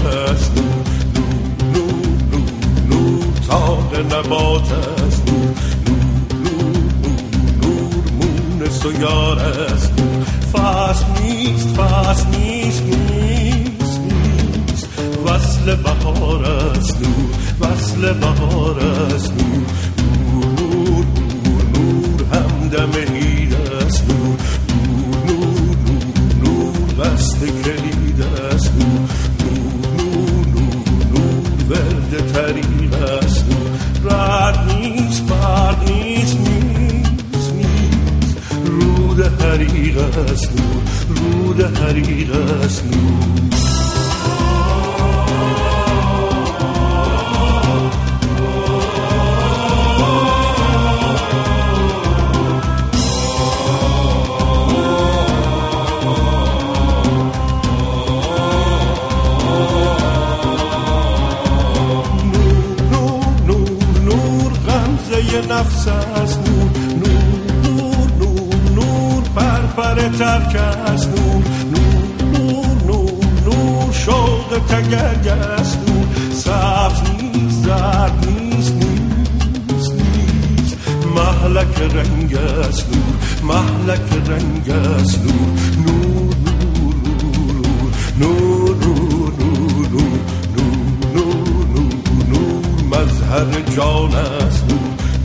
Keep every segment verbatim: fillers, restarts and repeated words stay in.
است نور نور نور نور نور تاق نبات است نور نور نور نور مونس و یار است نور فصل نیست فصل نیست نیست نیست وصل بهار است نور وصل بهار است نور نور نور نور همدم عید است نور نور نور نور قصد کلید است نور نور نور نور ورد طریق است نور رد نیست برد نیست نیست نیست رود حریق است نور رود حریق است نور نفس است نور نور نور نور نور پر پر ترک است نور نور نور نور نور شوق تگرگ است نور سبز نیست زرد نیست نیست نیست محلک رنگ است نور محلک رنگ است نور نور نور نور نور نور نور نور نور نور نور مظهر جان است نور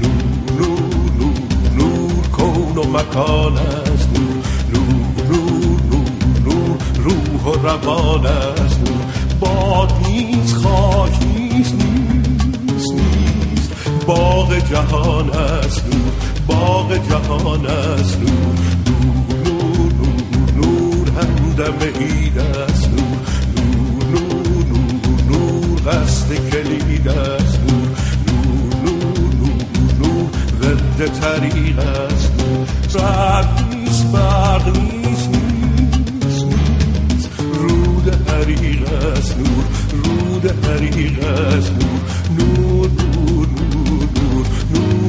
و مکان است نور نور نور نور روح و روان است نور باد نیست خاک نیست نیست نیست باغ جهان است نور باغ جهان است نور نور نور نور همدم عید است نور نور نور نور قصد کلید است نور نور نور نور ورد طریق است رد نیست برد نیست نیست نیست رود حریق است نور رود حریق است نور نور نور نور نور نور